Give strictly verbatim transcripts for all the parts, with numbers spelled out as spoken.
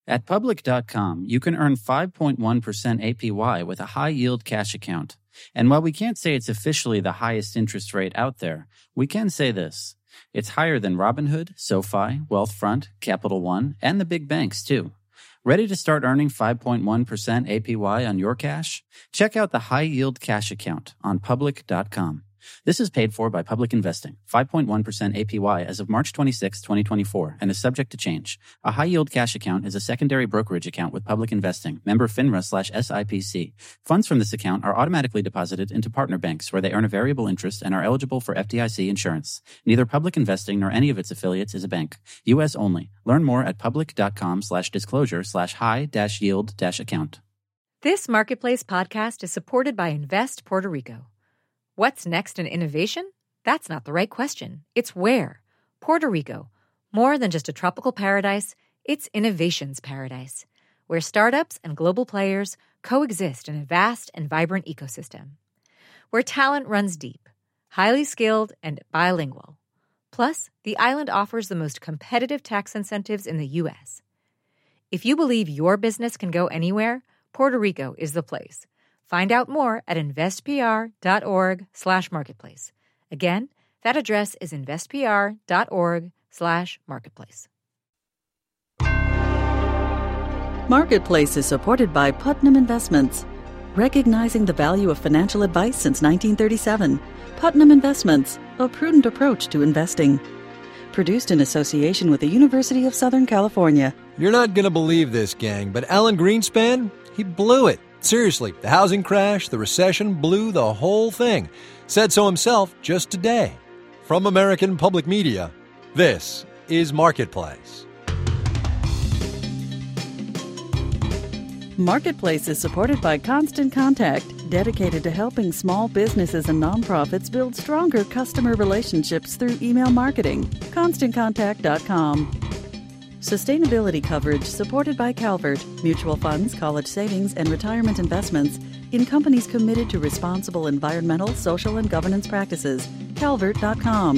At Public dot com, you can earn five point one percent A P Y with a high-yield cash account. And while we can't say it's officially the highest interest rate out there, we can say this. It's higher than Robinhood, SoFi, Wealthfront, Capital One, and the big banks, too. Ready to start earning five point one percent A P Y on your cash? Check out the high-yield cash account on Public dot com. This is paid for by Public Investing, five point one percent A P Y as of March twenty-sixth, twenty twenty-four, and is subject to change. A high-yield cash account is a secondary brokerage account with Public Investing, member FINRA slash S I P C. Funds from this account are automatically deposited into partner banks where they earn a variable interest and are eligible for F D I C insurance. Neither Public Investing nor any of its affiliates is a bank. U S only. Learn more at Public dot com slash disclosure slash high dash yield dash account. This Marketplace podcast is supported by Invest Puerto Rico. What's next in innovation? That's not the right question. It's where. Puerto Rico. More than just a tropical paradise, it's innovation's paradise, where startups and global players coexist in a vast and vibrant ecosystem. Where talent runs deep, highly skilled, and bilingual. Plus, the island offers the most competitive tax incentives in the U S. If you believe your business can go anywhere, Puerto Rico is the place. Find out more at investpr.org slash marketplace. Again, that address is investpr.org slash marketplace. Marketplace is supported by Putnam Investments. Recognizing the value of financial advice since nineteen thirty-seven. Putnam Investments, a prudent approach to investing. Produced in association with the University of Southern California. You're not going to believe this, gang, but Alan Greenspan, he blew it. Seriously, the housing crash, the recession blew the whole thing. Said so himself just today. From American Public Media, this is Marketplace. Marketplace is supported by Constant Contact, dedicated to helping small businesses and nonprofits build stronger customer relationships through email marketing. constant contact dot com. Sustainability coverage supported by Calvert, mutual funds, college savings, and retirement investments in companies committed to responsible environmental, social, and governance practices. calvert dot com.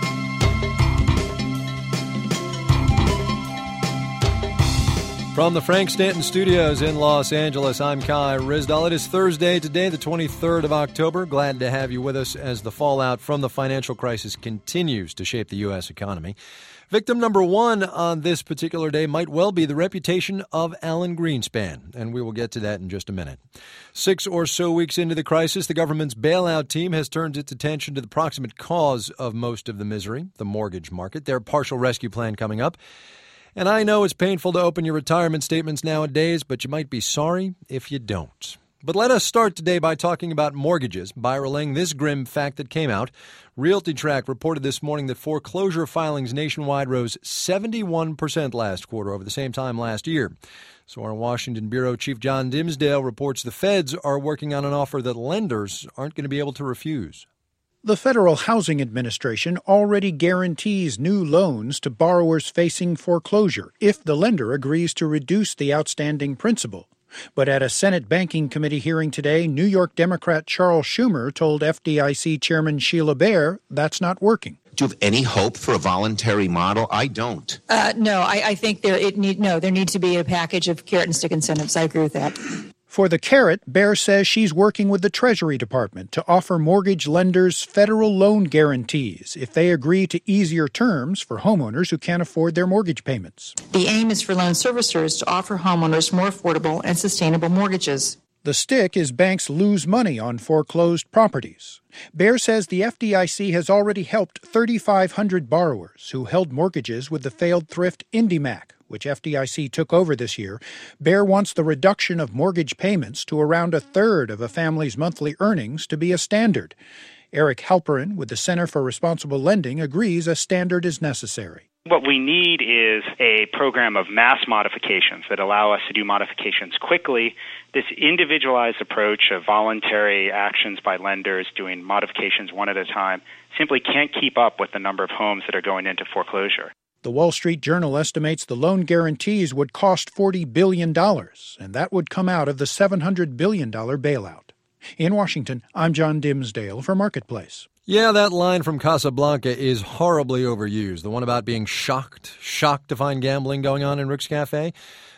From the Frank Stanton Studios in Los Angeles, I'm Kai Ryssdal. It is Thursday today, the twenty-third of October. Glad to have you with us as the fallout from the financial crisis continues to shape the U S economy. Victim number one on this particular day might well be the reputation of Alan Greenspan, and we will get to that in just a minute. Six or so weeks into the crisis, the government's bailout team has turned its attention to the proximate cause of most of the misery, the mortgage market. Their partial rescue plan coming up. And I know it's painful to open your retirement statements nowadays, but you might be sorry if you don't. But let us start today by talking about mortgages, by relaying this grim fact that came out. RealtyTrack reported this morning that foreclosure filings nationwide rose seventy-one percent last quarter over the same time last year. So our Washington Bureau Chief John Dimsdale reports the feds are working on an offer that lenders aren't going to be able to refuse. The Federal Housing Administration already guarantees new loans to borrowers facing foreclosure if the lender agrees to reduce the outstanding principal. But at a Senate Banking Committee hearing today, New York Democrat Charles Schumer told F D I C Chairman Sheila Bair that's not working. Do you have any hope for a voluntary model? I don't. Uh, no, I, I think there it need no there needs to be a package of carrot and stick incentives. I agree with that. For the carrot, Bair says she's working with the Treasury Department to offer mortgage lenders federal loan guarantees if they agree to easier terms for homeowners who can't afford their mortgage payments. The aim is for loan servicers to offer homeowners more affordable and sustainable mortgages. The stick is banks lose money on foreclosed properties. Bair says the F D I C has already helped thirty-five hundred borrowers who held mortgages with the failed thrift IndyMac, which F D I C took over this year. Bair wants the reduction of mortgage payments to around a third of a family's monthly earnings to be a standard. Eric Halperin with the Center for Responsible Lending agrees a standard is necessary. What we need is a program of mass modifications that allow us to do modifications quickly. This individualized approach of voluntary actions by lenders doing modifications one at a time simply can't keep up with the number of homes that are going into foreclosure. The Wall Street Journal estimates the loan guarantees would cost forty billion dollars, and that would come out of the seven hundred billion dollars bailout. In Washington, I'm John Dimsdale for Marketplace. Yeah, that line from Casablanca is horribly overused. The one about being shocked, shocked to find gambling going on in Rick's Cafe.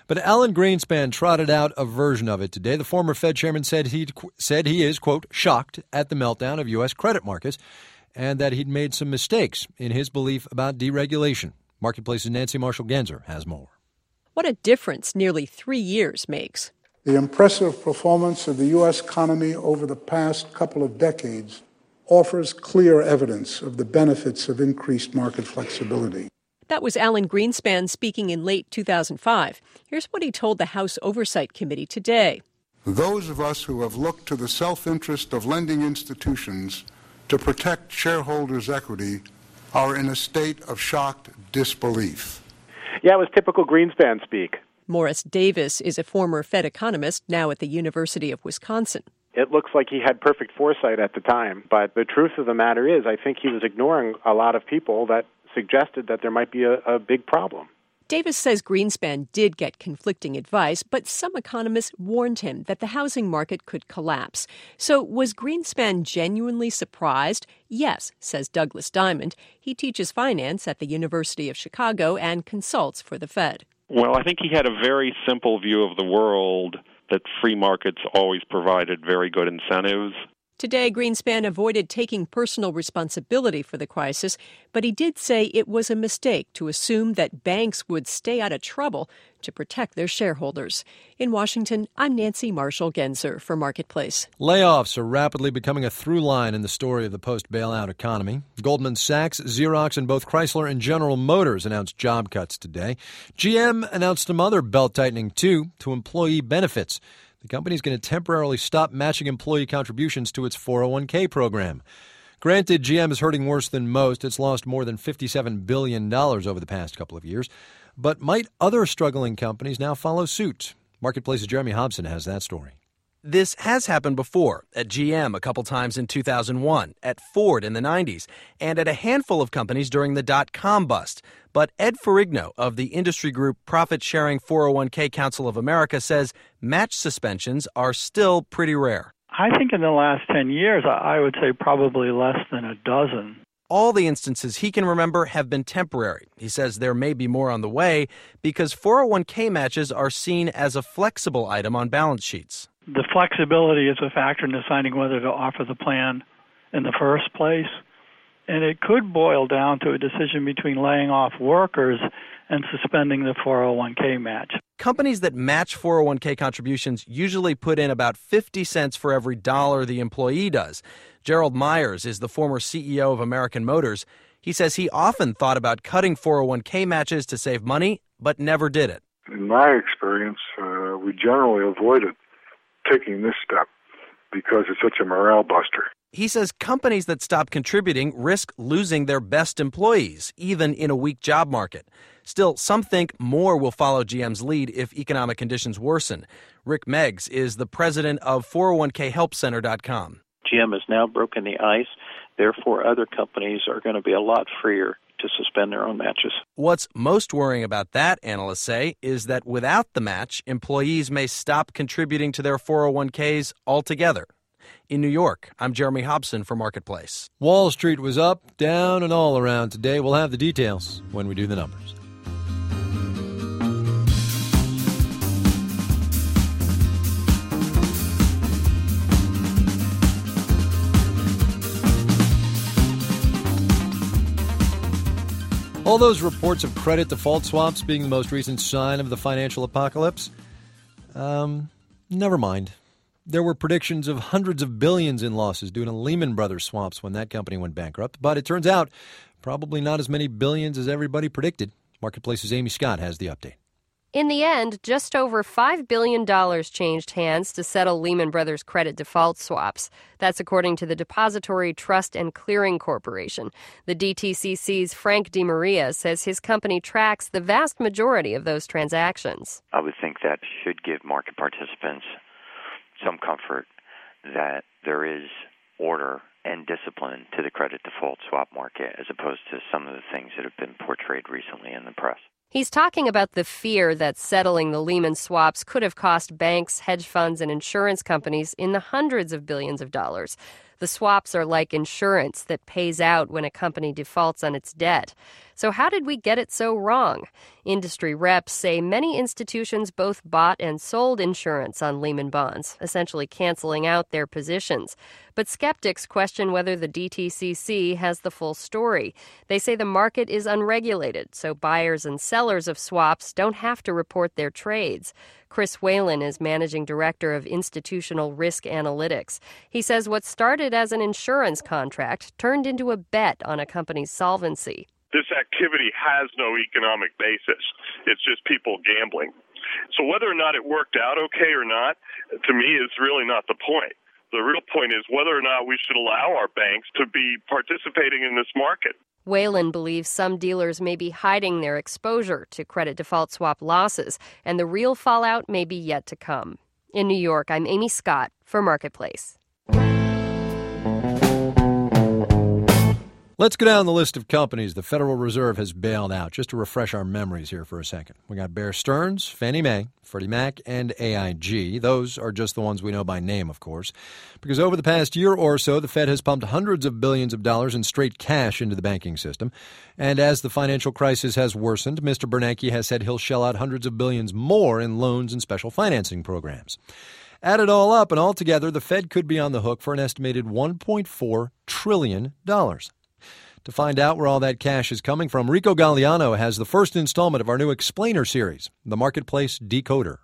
But Alan Greenspan trotted out a version of it today. The former Fed chairman said he said he is, quote, shocked at the meltdown of U S credit markets and that he'd made some mistakes in his belief about deregulation. Marketplace's Nancy Marshall-Genzer has more. What a difference nearly three years makes. The impressive performance of the U S economy over the past couple of decades offers clear evidence of the benefits of increased market flexibility. That was Alan Greenspan speaking in late two thousand five. Here's what he told the House Oversight Committee today. Those of us who have looked to the self-interest of lending institutions to protect shareholders' equity are in a state of shocked disbelief. Yeah, it was typical Greenspan speak. Morris Davis is a former Fed economist now at the University of Wisconsin. It looks like he had perfect foresight at the time, but the truth of the matter is I think he was ignoring a lot of people that suggested that there might be a, a big problem. Davis says Greenspan did get conflicting advice, but some economists warned him that the housing market could collapse. So was Greenspan genuinely surprised? Yes, says Douglas Diamond. He teaches finance at the University of Chicago and consults for the Fed. Well, I think he had a very simple view of the world, that free markets always provided very good incentives. Today, Greenspan avoided taking personal responsibility for the crisis, but he did say it was a mistake to assume that banks would stay out of trouble to protect their shareholders. In Washington, I'm Nancy Marshall-Genzer for Marketplace. Layoffs are rapidly becoming a through line in the story of the post-bailout economy. Goldman Sachs, Xerox, and both Chrysler and General Motors announced job cuts today. G M announced some other belt-tightening, too, to employee benefits. The company is going to temporarily stop matching employee contributions to its four oh one k program. Granted, G M is hurting worse than most. It's lost more than fifty-seven billion dollars over the past couple of years. But might other struggling companies now follow suit? Marketplace's Jeremy Hobson has that story. This has happened before, at G M a couple times in two thousand one, at Ford in the nineties, and at a handful of companies during the dot-com bust. But Ed Ferrigno of the industry group Profit Sharing four oh one k Council of America says match suspensions are still pretty rare. I think in the last ten years, I would say probably less than a dozen. All the instances he can remember have been temporary. He says there may be more on the way because four oh one k matches are seen as a flexible item on balance sheets. The flexibility is a factor in deciding whether to offer the plan in the first place. And it could boil down to a decision between laying off workers and suspending the four oh one k match. Companies that match four oh one k contributions usually put in about fifty cents for every dollar the employee does. Gerald Myers is the former C E O of American Motors. He says he often thought about cutting four oh one k matches to save money, but never did it. In my experience, uh, we generally avoided taking this step because it's such a morale buster. He says companies that stop contributing risk losing their best employees, even in a weak job market. Still, some think more will follow G M's lead if economic conditions worsen. Rick Meggs is the president of four oh one k help center dot com. G M has now broken the ice. Therefore, other companies are going to be a lot freer to suspend their own matches. What's most worrying about that, analysts say, is that without the match, employees may stop contributing to their four oh one k's altogether. In New York, I'm Jeremy Hobson for Marketplace. Wall Street was up, down, and all around today. We'll have the details when we do the numbers. All those reports of credit default swaps being the most recent sign of the financial apocalypse, um, never mind. There were predictions of hundreds of billions in losses due to Lehman Brothers swaps when that company went bankrupt. But it turns out probably not as many billions as everybody predicted. Marketplace's Amy Scott has the update. In the end, just over five billion dollars changed hands to settle Lehman Brothers credit default swaps. That's according to the Depository Trust and Clearing Corporation. The D T C C's Frank DeMaria says his company tracks the vast majority of those transactions. I would think that should give market participants some comfort that there is order and discipline to the credit default swap market as opposed to some of the things that have been portrayed recently in the press. He's talking about the fear that settling the Lehman swaps could have cost banks, hedge funds, and insurance companies in the hundreds of billions of dollars. The swaps are like insurance that pays out when a company defaults on its debt. So how did we get it so wrong? Industry reps say many institutions both bought and sold insurance on Lehman bonds, essentially canceling out their positions. But skeptics question whether the D T C C has the full story. They say the market is unregulated, so buyers and sellers of swaps don't have to report their trades. Chris Whalen is managing director of Institutional Risk Analytics. He says what started as an insurance contract turned into a bet on a company's solvency. This activity has no economic basis. It's just people gambling. So whether or not it worked out okay or not, to me, is really not the point. The real point is whether or not we should allow our banks to be participating in this market. Whalen believes some dealers may be hiding their exposure to credit default swap losses, and the real fallout may be yet to come. In New York, I'm Amy Scott for Marketplace. Let's go down the list of companies the Federal Reserve has bailed out, just to refresh our memories here for a second. We got Bear Stearns, Fannie Mae, Freddie Mac, and A I G. Those are just the ones we know by name, of course, because over the past year or so, the Fed has pumped hundreds of billions of dollars in straight cash into the banking system. And as the financial crisis has worsened, Mister Bernanke has said he'll shell out hundreds of billions more in loans and special financing programs. Add it all up, and altogether, the Fed could be on the hook for an estimated one point four trillion dollars. To find out where all that cash is coming from, Rico Galliano has the first installment of our new Explainer series, The Marketplace Decoder.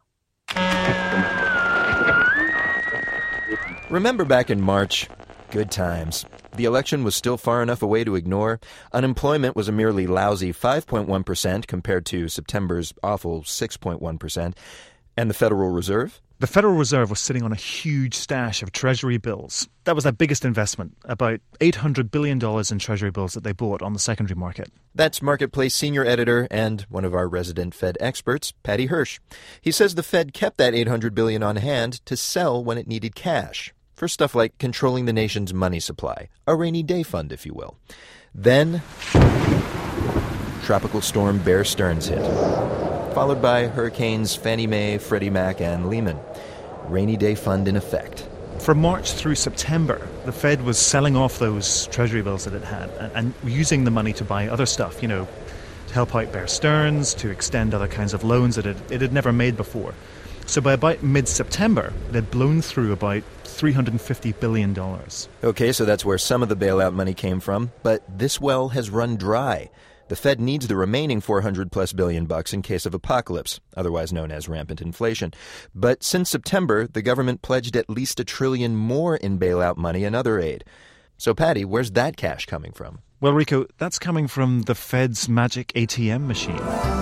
Remember back in March? Good times. The election was still far enough away to ignore. Unemployment was a merely lousy five point one percent compared to September's awful six point one percent. And the Federal Reserve? The Federal Reserve was sitting on a huge stash of Treasury bills. That was their biggest investment, about eight hundred billion dollars in Treasury bills that they bought on the secondary market. That's Marketplace senior editor and one of our resident Fed experts, Patty Hirsch. He says the Fed kept that eight hundred billion dollars on hand to sell when it needed cash, for stuff like controlling the nation's money supply, a rainy day fund, if you will. Then, Tropical Storm Bear Stearns hit, followed by hurricanes Fannie Mae, Freddie Mac, and Lehman. Rainy day fund in effect. From March through September, the Fed was selling off those Treasury bills that it had and, and using the money to buy other stuff, you know, to help out Bear Stearns, to extend other kinds of loans that it, it had never made before. So by about mid-September, it had blown through about three hundred fifty billion dollars. Okay, so that's where some of the bailout money came from, but this well has run dry. The Fed needs the remaining four hundred plus billion bucks in case of apocalypse, otherwise known as rampant inflation. But since September, the government pledged at least a trillion more in bailout money and other aid. So, Patty, where's that cash coming from? Well, Rico, that's coming from the Fed's magic A T M machine.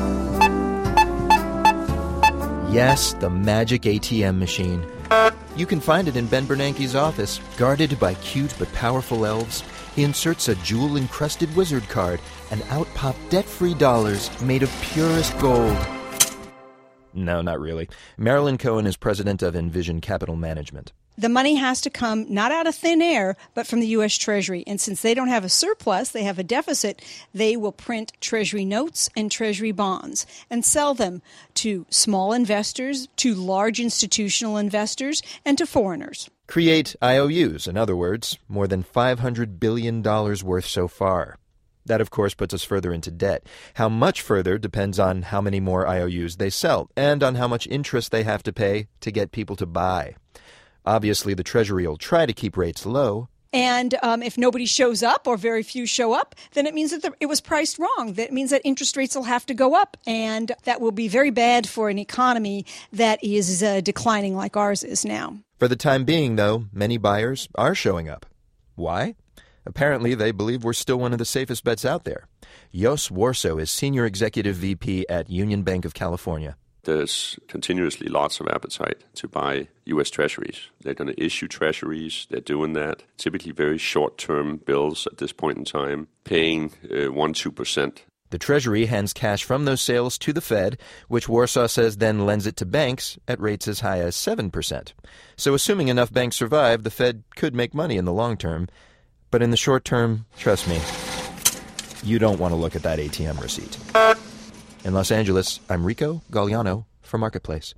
Yes, the magic A T M machine. You can find it in Ben Bernanke's office, guarded by cute but powerful elves. He inserts a jewel-encrusted wizard card, and out pop debt-free dollars made of purest gold. No, not really. Marilyn Cohen is president of Envision Capital Management. The money has to come not out of thin air, but from the U S. Treasury. And since they don't have a surplus, they have a deficit, they will print Treasury notes and Treasury bonds and sell them to small investors, to large institutional investors, and to foreigners. Create I O Us, in other words, more than five hundred billion dollars worth so far. That, of course, puts us further into debt. How much further depends on how many more I O Us they sell and on how much interest they have to pay to get people to buy. Obviously, the Treasury will try to keep rates low. And um, if nobody shows up or very few show up, then it means that the, it was priced wrong. That means that interest rates will have to go up. And that will be very bad for an economy that is uh, declining like ours is now. For the time being, though, many buyers are showing up. Why? Apparently, they believe we're still one of the safest bets out there. Jos Warso is Senior Executive V P at Union Bank of California. There's continuously lots of appetite to buy U S Treasuries. They're going to issue Treasuries. They're doing that. Typically very short-term bills at this point in time, paying uh, one to two percent. The Treasury hands cash from those sales to the Fed, which Warsaw says then lends it to banks at rates as high as seven percent. So assuming enough banks survive, the Fed could make money in the long term. But in the short term, trust me, you don't want to look at that A T M receipt. In Los Angeles, I'm Rico Galliano for Marketplace.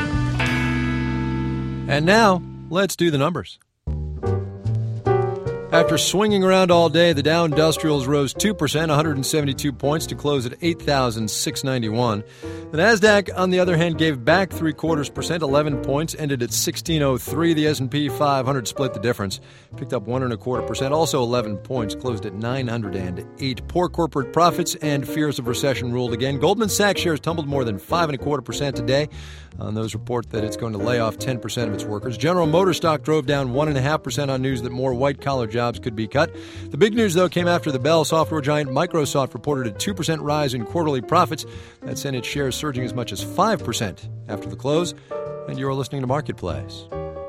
And now, let's do the numbers. After swinging around all day, the Dow Industrials rose two percent, one hundred seventy-two points, to close at eight thousand six hundred ninety-one. The Nasdaq, on the other hand, gave back three quarters percent, eleven points, ended at sixteen oh three. The S and P five hundred split the difference, picked up one and a quarter percent, also eleven points, closed at nine hundred eight. Poor corporate profits and fears of recession ruled again. Goldman Sachs shares tumbled more than five and a quarter percent today on those reports that it's going to lay off ten percent of its workers. General Motors stock drove down one and a half percent on news that more white-collar jobs could be cut. The big news, though, came after the Bell software giant Microsoft reported a two percent rise in quarterly profits. That sent its shares surging as much as five percent after the close. And you're listening to Marketplace.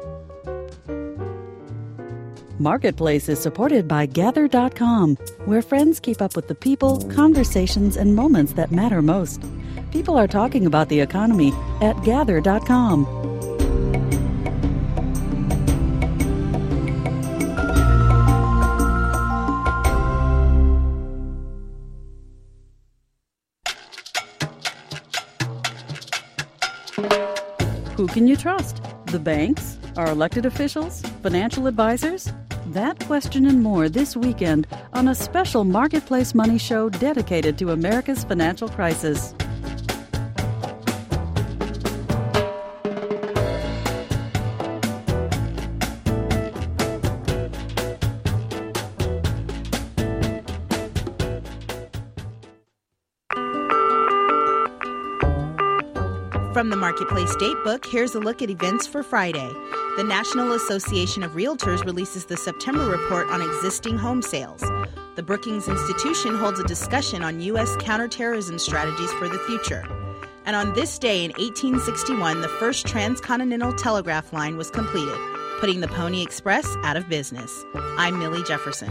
Marketplace is supported by Gather dot com, where friends keep up with the people, conversations, and moments that matter most. People are talking about the economy at Gather dot com. Who can you trust? The banks? Our elected officials? Financial advisors? That question and more this weekend on a special Marketplace Money show dedicated to America's financial crisis. From the Marketplace Datebook, here's a look at events for Friday. The National Association of Realtors releases the September report on existing home sales. The Brookings Institution holds a discussion on U S counterterrorism strategies for the future. And on this day in eighteen sixty-one, the first transcontinental telegraph line was completed, putting the Pony Express out of business. I'm Millie Jefferson.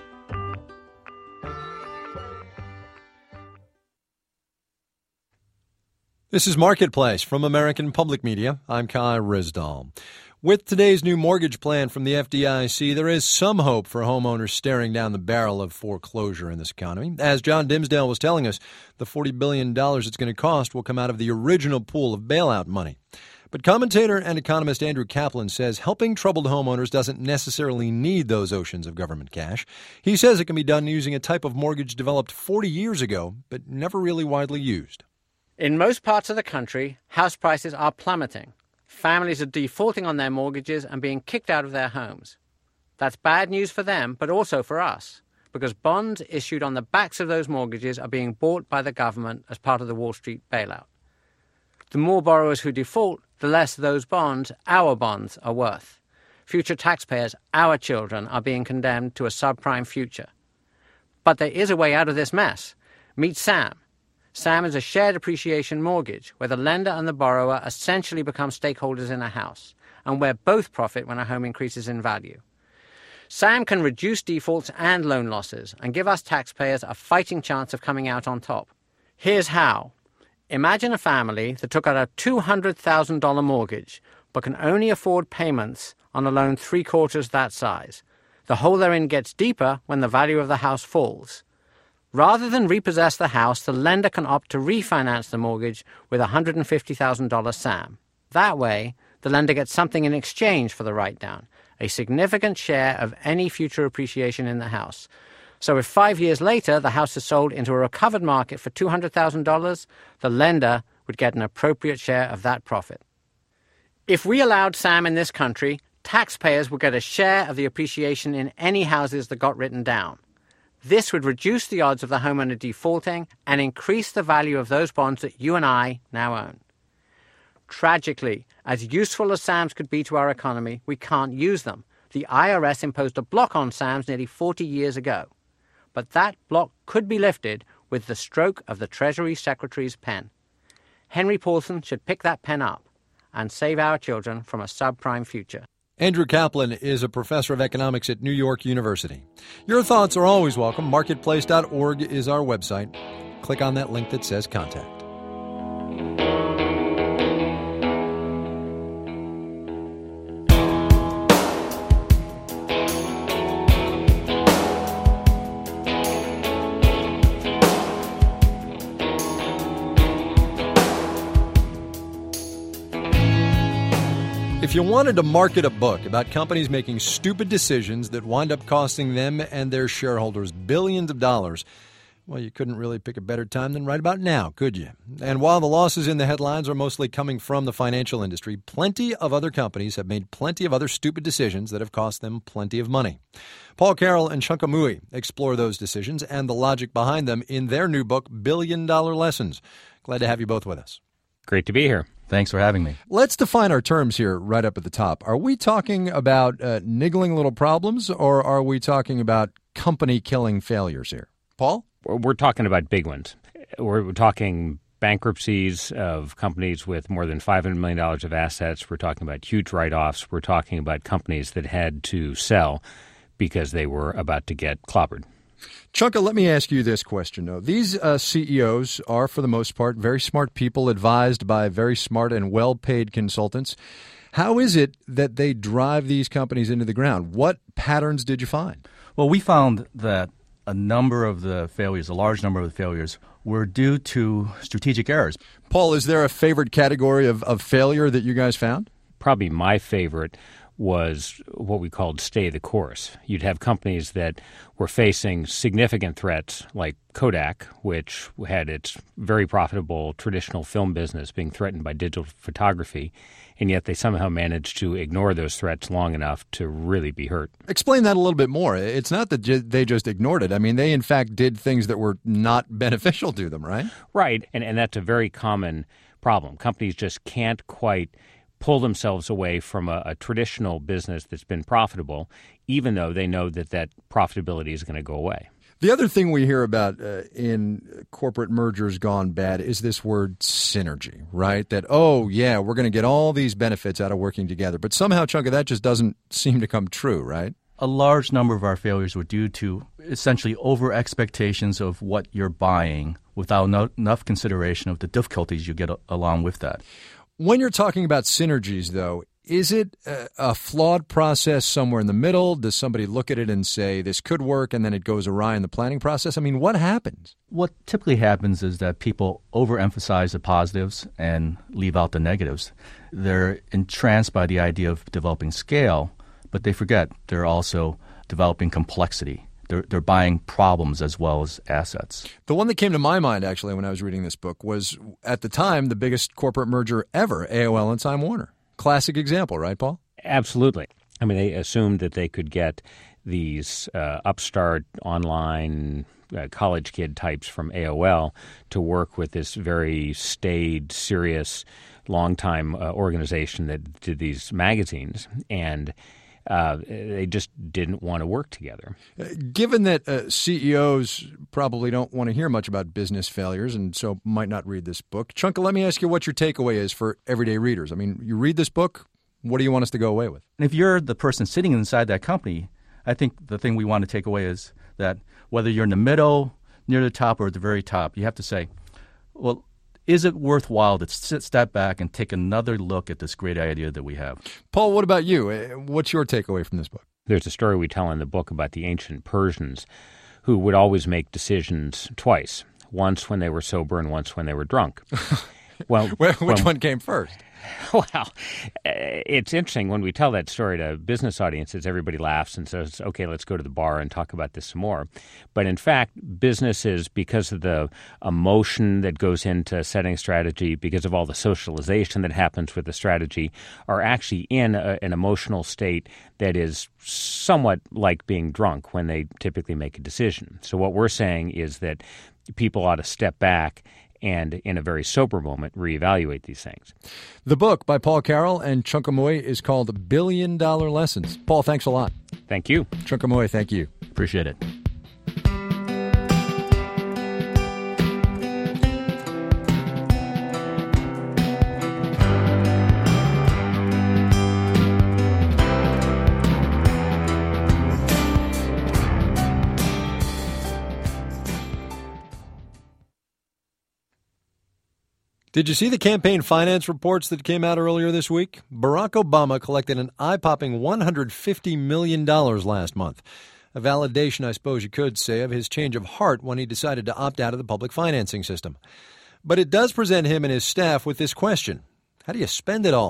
This is Marketplace from American Public Media. I'm Kai Risdahl. With today's new mortgage plan from the F D I C, there is some hope for homeowners staring down the barrel of foreclosure in this economy. As John Dimsdale was telling us, the forty billion dollars it's going to cost will come out of the original pool of bailout money. But commentator and economist Andrew Kaplan says helping troubled homeowners doesn't necessarily need those oceans of government cash. He says it can be done using a type of mortgage developed forty years ago, but never really widely used. In most parts of the country, house prices are plummeting. Families are defaulting on their mortgages and being kicked out of their homes. That's bad news for them, but also for us, because bonds issued on the backs of those mortgages are being bought by the government as part of the Wall Street bailout. The more borrowers who default, the less those bonds, our bonds, are worth. Future taxpayers, our children, are being condemned to a subprime future. But there is a way out of this mess. Meet Sam. Sam is a shared appreciation mortgage, where the lender and the borrower essentially become stakeholders in a house, and where both profit when a home increases in value. Sam can reduce defaults and loan losses, and give us taxpayers a fighting chance of coming out on top. Here's how. Imagine a family that took out a two hundred thousand dollars mortgage, but can only afford payments on a loan three-quarters that size. The hole they're in gets deeper when the value of the house falls. Rather than repossess the house, the lender can opt to refinance the mortgage with a one hundred fifty thousand dollars Sam. That way, the lender gets something in exchange for the write-down, a significant share of any future appreciation in the house. So if five years later the house is sold into a recovered market for two hundred thousand dollars, the lender would get an appropriate share of that profit. If we allowed Sam in this country, taxpayers would get a share of the appreciation in any houses that got written down. This would reduce the odds of the homeowner defaulting and increase the value of those bonds that you and I now own. Tragically, as useful as SAMs could be to our economy, we can't use them. The I R S imposed a block on SAMs nearly forty years ago. But that block could be lifted with the stroke of the Treasury Secretary's pen. Henry Paulson should pick that pen up and save our children from a subprime future. Andrew Kaplan is a professor of economics at New York University. Your thoughts are always welcome. Marketplace dot org is our website. Click on that link that says contact. If you wanted to market a book about companies making stupid decisions that wind up costing them and their shareholders billions of dollars, well, you couldn't really pick a better time than right about now, could you? And while the losses in the headlines are mostly coming from the financial industry, plenty of other companies have made plenty of other stupid decisions that have cost them plenty of money. Paul Carroll and Chunka Mui explore those decisions and the logic behind them in their new book, Billion Dollar Lessons. Glad to have you both with us. Great to be here. Thanks for having me. Let's define our terms here right up at the top. Are we talking about uh, niggling little problems, or are we talking about company-killing failures here? Paul? We're talking about big ones. We're talking bankruptcies of companies with more than five hundred million dollars of assets. We're talking about huge write-offs. We're talking about companies that had to sell because they were about to get clobbered. Chunka, let me ask you this question, though. These uh, C E Os are, for the most part, very smart people advised by very smart and well-paid consultants. How is it that they drive these companies into the ground? What patterns did you find? Well, we found that a number of the failures, a large number of the failures, were due to strategic errors. Paul, is there a favorite category of, of failure that you guys found? Probably my favorite was what we called stay the course. You'd have companies that were facing significant threats like Kodak, which had its very profitable traditional film business being threatened by digital photography, and yet they somehow managed to ignore those threats long enough to really be hurt. Explain that a little bit more. It's not that they just ignored it. I mean, they in fact did things that were not beneficial to them, right? Right, and, and that's a very common problem. Companies just can't quite pull themselves away from a, a traditional business that's been profitable, even though they know that that profitability is going to go away. The other thing we hear about uh, in corporate mergers gone bad is this word synergy, right? That, oh, yeah, we're going to get all these benefits out of working together. But somehow, Chunka, that just doesn't seem to come true, right? A large number of our failures were due to essentially over expectations of what you're buying without no, enough consideration of the difficulties you get a- along with that. When you're talking about synergies, though, is it a, a flawed process somewhere in the middle? Does somebody look at it and say, this could work, and then it goes awry in the planning process? I mean, what happens? What typically happens is that people overemphasize the positives and leave out the negatives. They're entranced by the idea of developing scale, but they forget they're also developing complexity. They're, they're buying problems as well as assets. The one that came to my mind, actually, when I was reading this book was, at the time, the biggest corporate merger ever, A O L and Time Warner. Classic example, right, Paul? Absolutely. I mean, they assumed that they could get these uh, upstart online uh, college kid types from A O L to work with this very staid, serious, long-time uh, organization that did these magazines, and Uh, they just didn't want to work together. Given that uh, C E Os probably don't want to hear much about business failures and so might not read this book, Chunka, let me ask you what your takeaway is for everyday readers. I mean, you read this book, what do you want us to go away with? And if you're the person sitting inside that company, I think the thing we want to take away is that whether you're in the middle, near the top, or at the very top, you have to say, well, is it worthwhile to sit, step back and take another look at this great idea that we have? Paul, what about you? What's your takeaway from this book? There's a story we tell in the book about the ancient Persians who would always make decisions twice, once when they were sober and once when they were drunk. Well, Which when, one came first? Well, it's interesting. When we tell that story to business audiences, everybody laughs and says, okay, let's go to the bar and talk about this some more. But in fact, businesses, because of the emotion that goes into setting strategy, because of all the socialization that happens with the strategy, are actually in a, an emotional state that is somewhat like being drunk when they typically make a decision. So what we're saying is that people ought to step back and in a very sober moment, reevaluate these things. The book by Paul Carroll and Chunka Mui is called Billion Dollar Lessons. Paul, thanks a lot. Thank you. Chunka Mui, thank you. Appreciate it. Did you see the campaign finance reports that came out earlier this week? Barack Obama collected an eye-popping one hundred fifty million dollars last month. A validation, I suppose you could say, of his change of heart when he decided to opt out of the public financing system. But it does present him and his staff with this question. How do you spend it all?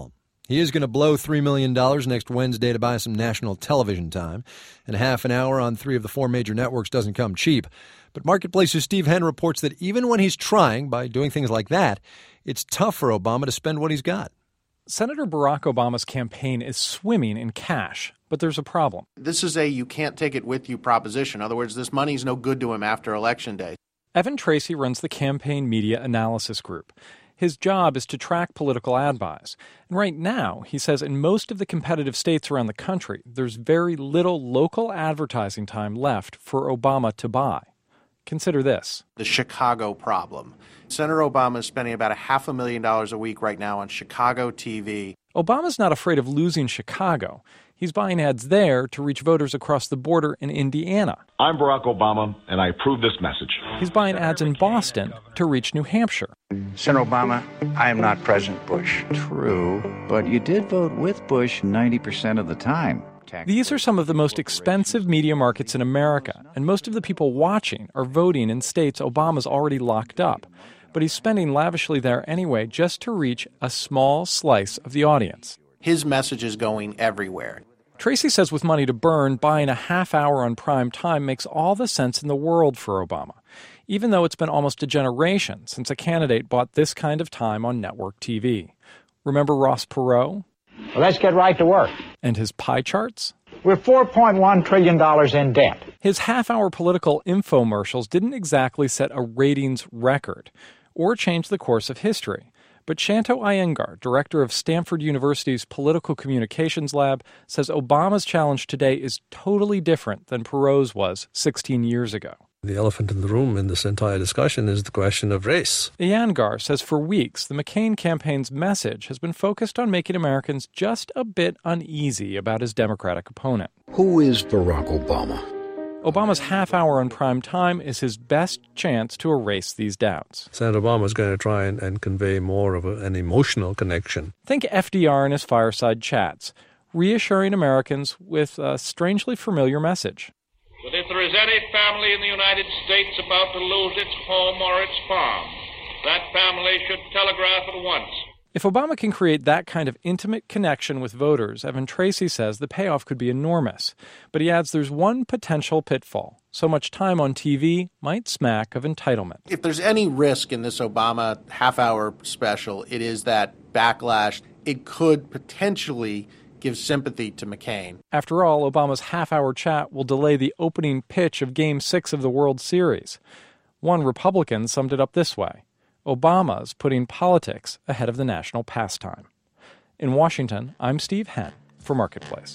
He is going to blow three million dollars next Wednesday to buy some national television time. And half an hour on three of the four major networks doesn't come cheap. But Marketplace's Steve Henn reports that even when he's trying, by doing things like that, it's tough for Obama to spend what he's got. Senator Barack Obama's campaign is swimming in cash, but there's a problem. This is a you can't take it with you proposition. In other words, this money's no good to him after Election Day. Evan Tracy runs the Campaign Media Analysis Group. His job is to track political ad buys. And right now, he says in most of the competitive states around the country, there's very little local advertising time left for Obama to buy. Consider this. The Chicago problem. Senator Obama is spending about a half a million dollars a week right now on Chicago T V. Obama's not afraid of losing Chicago. He's buying ads there to reach voters across the border in Indiana. I'm Barack Obama, and I approve this message. He's buying ads in Boston to reach New Hampshire. Senator Obama, I am not President Bush. True, but you did vote with Bush ninety percent of the time. These are some of the most expensive media markets in America, and most of the people watching are voting in states Obama's already locked up. But he's spending lavishly there anyway just to reach a small slice of the audience. His message is going everywhere. Tracy says with money to burn, buying a half hour on prime time makes all the sense in the world for Obama, even though it's been almost a generation since a candidate bought this kind of time on network T V. Remember Ross Perot? Well, let's get right to work. And his pie charts? We're four point one trillion dollars in debt. His half-hour political infomercials didn't exactly set a ratings record or change the course of history. But Shanto Iyengar, director of Stanford University's Political Communications Lab, says Obama's challenge today is totally different than Perot's was sixteen years ago. The elephant in the room in this entire discussion is the question of race. Iyengar says for weeks, the McCain campaign's message has been focused on making Americans just a bit uneasy about his Democratic opponent. Who is Barack Obama? Obama's half hour on prime time is his best chance to erase these doubts. Senator Obama is going to try and, and convey more of a, an emotional connection. Think F D R in his fireside chats, reassuring Americans with a strangely familiar message. That if there is any family in the United States about to lose its home or its farm, that family should telegraph at once. If Obama can create that kind of intimate connection with voters, Evan Tracy says the payoff could be enormous. But he adds there's one potential pitfall. So much time on T V might smack of entitlement. If there's any risk in this Obama half-hour special, it is that backlash. It could potentially give sympathy to McCain. After all, Obama's half-hour chat will delay the opening pitch of Game six of the World Series. One Republican summed it up this way. Obama's putting politics ahead of the national pastime. In Washington, I'm Steve Henn for Marketplace.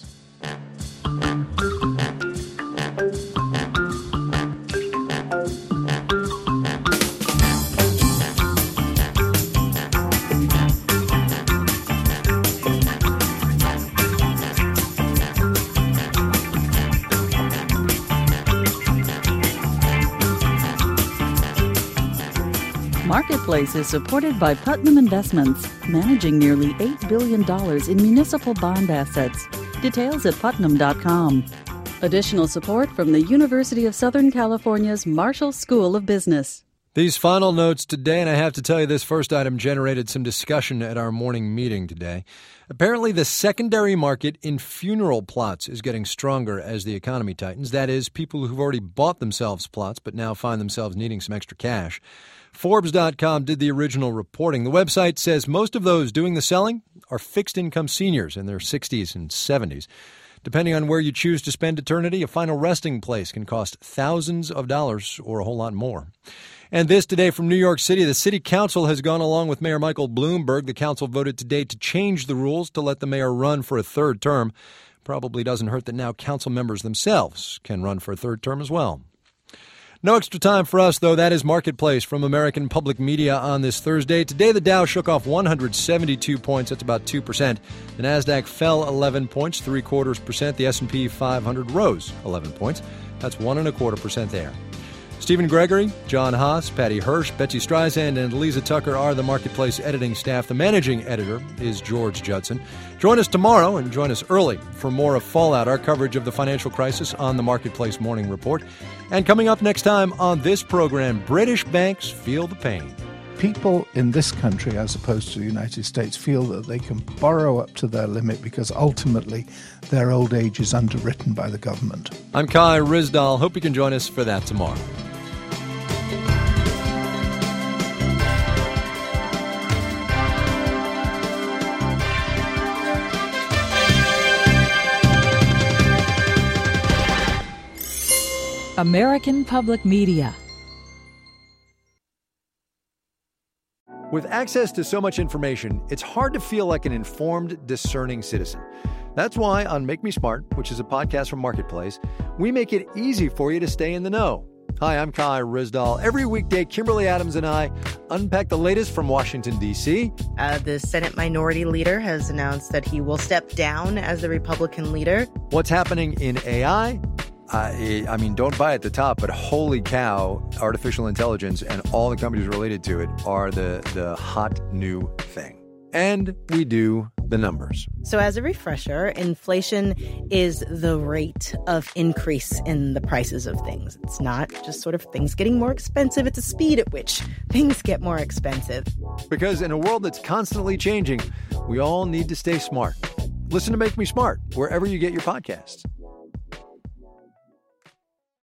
Marketplace is supported by Putnam Investments, managing nearly eight billion dollars in municipal bond assets. Details at putnam dot com. Additional support from the University of Southern California's Marshall School of Business. These final notes today, and I have to tell you, this first item generated some discussion at our morning meeting today. Apparently, the secondary market in funeral plots is getting stronger as the economy tightens. That is, people who've already bought themselves plots but now find themselves needing some extra cash. Forbes dot com did the original reporting. The website says most of those doing the selling are fixed-income seniors in their sixties and seventies. Depending on where you choose to spend eternity, a final resting place can cost thousands of dollars or a whole lot more. And this today from New York City. The city council has gone along with Mayor Michael Bloomberg. The council voted today to change the rules to let the mayor run for a third term. Probably doesn't hurt that now council members themselves can run for a third term as well. No extra time for us, though. That is Marketplace from American Public Media on this Thursday. Today, the Dow shook off one hundred seventy-two points. That's about two percent. The Nasdaq fell eleven points, three quarters percent. The S and P five hundred rose eleven points. That's one and a quarter percent there. Stephen Gregory, John Haas, Patty Hirsch, Betsy Streisand, and Lisa Tucker are the Marketplace editing staff. The managing editor is George Judson. Join us tomorrow and join us early for more of Fallout, our coverage of the financial crisis on the Marketplace Morning Report. And coming up next time on this program, British banks feel the pain. people in this country, as opposed to the United States, feel that they can borrow up to their limit because ultimately their old age is underwritten by the government. I'm Kai Ryssdal. Hope you can join us for that tomorrow. American Public Media. With access to so much information, it's hard to feel like an informed, discerning citizen. That's why on Make Me Smart, which is a podcast from Marketplace, we make it easy for you to stay in the know. Hi, I'm Kai Ryssdal. Every weekday, Kimberly Adams and I unpack the latest from Washington, D C. Uh, the Senate Minority Leader has announced that he will step down as the Republican leader. What's happening in A I? Uh, I mean, don't buy at the top, but holy cow, artificial intelligence and all the companies related to it are the, the hot new thing. And we do the numbers. So as a refresher, inflation is the rate of increase in the prices of things. It's not just sort of things getting more expensive. It's the speed at which things get more expensive. Because in a world that's constantly changing, we all need to stay smart. Listen to Make Me Smart wherever you get your podcasts.